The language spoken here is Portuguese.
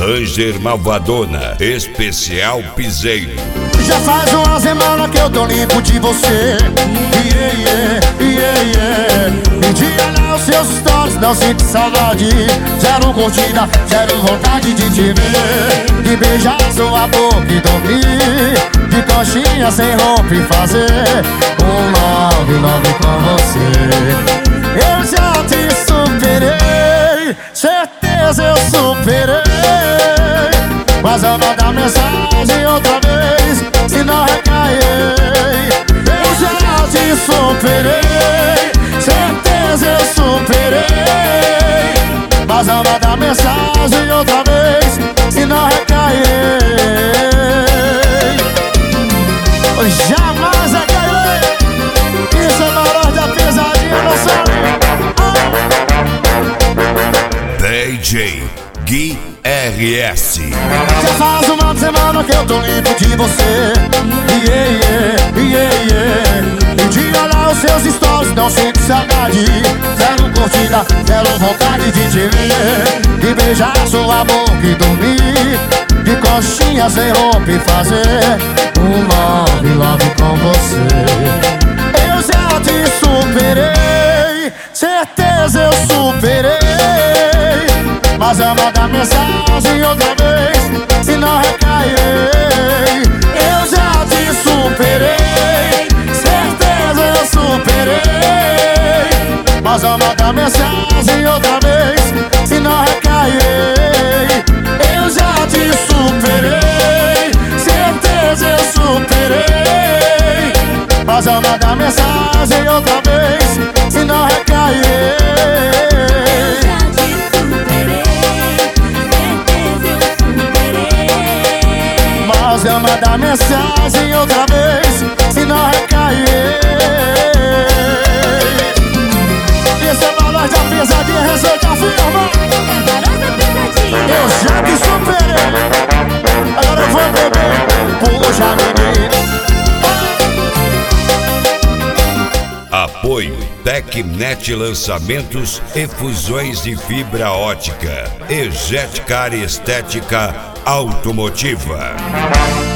Ranger Malvadona, especial piseiro. Já faz uma semana que eu tô limpo de você. E de olhar os seus stories não sinto saudade. Zero curtida, zero vontade de te ver. De beijar sua boca e dormir. De coxinha sem roupa e fazer love com você. Eu já te superei, certeza eu superei. Mas eu vou dar mensagem outra vez, se não recair. Eu já te superei, certeza eu superei. Mas eu vou dar mensagem outra vez, se não recair. Jamais recairei. Isso é maior da pesadinha, não sabe? DJ Gui RS. Já faz uma semana que eu tô limpo de você. E de olhar os seus stories não sinto saudade. Zero curtida, zero vontade de te ver. De beijar sua boca e dormir. De coxinha sem roupa e fazer love com você. Eu já te superei, certeza eu superei. Mas eu vou dar mensagem outra vez, se não recairei. Eu já te superei, certeza eu superei. Mas eu vou dar mensagem outra vez, se não recairei. Eu já te superei, certeza eu superei. Mas eu vou dar mensagem outra vez, se não recairei. Mas eu mandar mensagem outra vez, se não recair. Esse é valor da pesadinha, receita firma. Eu já te superei, agora eu vou beber. Puxa, menino. Apoio Tecnet Lançamentos e Fusões de Fibra Ótica. Ejeticar Estética Automotiva.